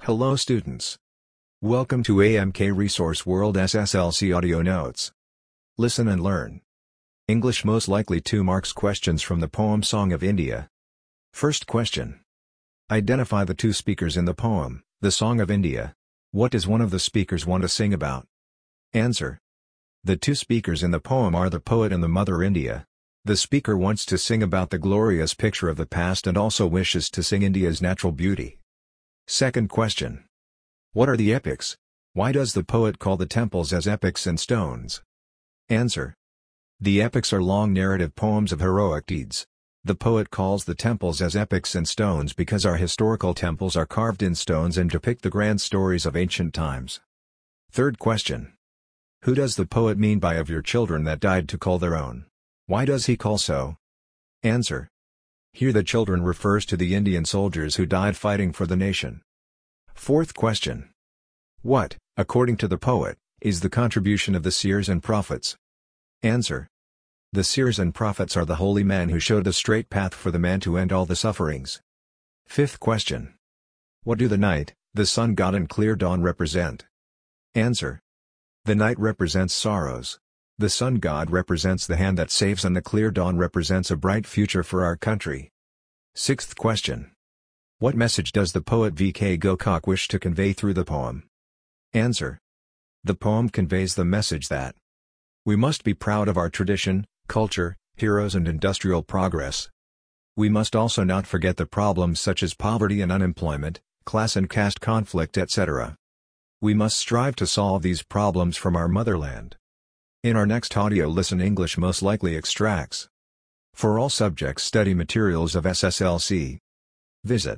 Hello students. Welcome to AMK Resource World SSLC Audio Notes. Listen and learn. English most likely 2 marks questions from the poem Song of India. First question. Identify the 2 speakers in the poem, The Song of India. What does one of the speakers want to sing about? Answer. The 2 speakers in the poem are the poet and the Mother India. The speaker wants to sing about the glorious picture of the past and also wishes to sing India's natural beauty. Second question. What are the epics? Why does the poet call the temples as epics and stones? Answer. The epics are long narrative poems of heroic deeds. The poet calls the temples as epics and stones because our historical temples are carved in stones and depict the grand stories of ancient times. Third question. Who does the poet mean by of your children that died to call their own? Why does he call so? Answer. Here the children refers to the Indian soldiers who died fighting for the nation. Fourth question. What, according to the poet, is the contribution of the seers and prophets? Answer. The seers and prophets are the holy men who showed the straight path for the man to end all the sufferings. Fifth question. What do the night, the sun god and clear dawn represent? Answer. The night represents sorrows. The sun god represents the hand that saves and the clear dawn represents a bright future for our country. Sixth question. What message does the poet V.K. Gokak wish to convey through the poem? Answer. The poem conveys the message that we must be proud of our tradition, culture, heroes and industrial progress. We must also not forget the problems such as poverty and unemployment, class and caste conflict etc. We must strive to solve these problems from our motherland. In our next audio listen English most likely extracts. For all subjects study materials of SSLC. Visit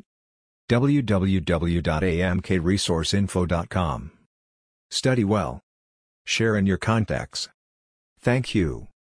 www.amkresourceinfo.com. Study well. Share in your contacts. Thank you.